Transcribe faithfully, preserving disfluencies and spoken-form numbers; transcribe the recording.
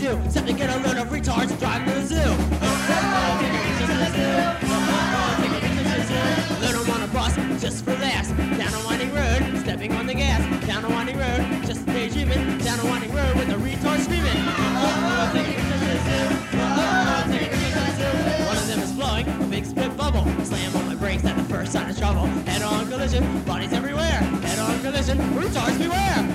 do? Except to get a load of retards driving to the zoo. Load them on a bus just for laughs. Down a winding road, stepping on the gas. Down a winding road, just daydreaming. Down a winding road with the retards screaming. One of them is blowing a big split bubble. Slam on my brakes at the first sign of trouble. Head-on collision, bodies everywhere. Head-on collision, retards beware.